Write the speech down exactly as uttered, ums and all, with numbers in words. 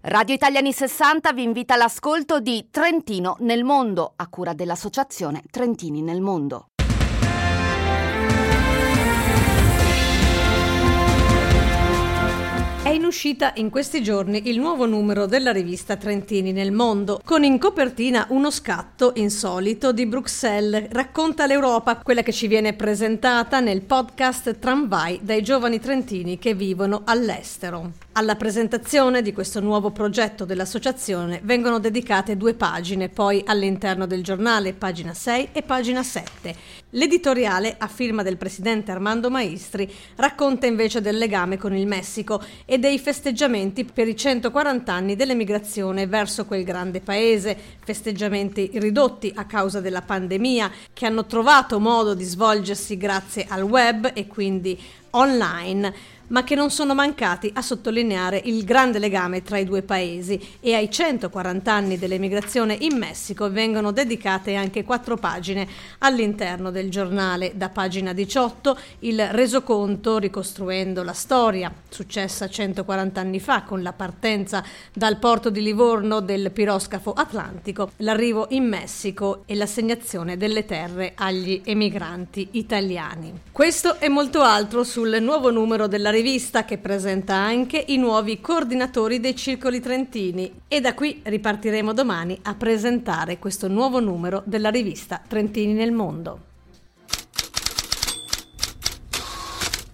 Radio Italiani sessanta vi invita all'ascolto di Trentino nel mondo, a cura dell'associazione Trentini nel mondo. È in uscita in questi giorni il nuovo numero della rivista Trentini nel mondo, con in copertina uno scatto insolito di Bruxelles. Racconta l'Europa, quella che ci viene presentata nel podcast Tramvai dai giovani trentini che vivono all'estero. Alla presentazione di questo nuovo progetto dell'associazione vengono dedicate due pagine, poi all'interno del giornale, pagina sei e pagina sette. L'editoriale, a firma del presidente Armando Maistri, racconta invece del legame con il Messico e dei festeggiamenti per i centoquaranta anni dell'emigrazione verso quel grande paese, festeggiamenti ridotti a causa della pandemia, che hanno trovato modo di svolgersi grazie al web e quindi online, ma che non sono mancati a sottolineare il grande legame tra i due paesi. E ai centoquaranta anni dell'emigrazione in Messico vengono dedicate anche quattro pagine all'interno del giornale. Da pagina diciotto il resoconto ricostruendo la storia successa centoquaranta anni fa con la partenza dal porto di Livorno del piroscafo Atlantico, l'arrivo in Messico e l'assegnazione delle terre agli emigranti italiani. Questo e molto altro sul nuovo numero della rivista, che presenta anche i nuovi coordinatori dei circoli trentini, e da qui ripartiremo domani a presentare questo nuovo numero della rivista Trentini nel mondo.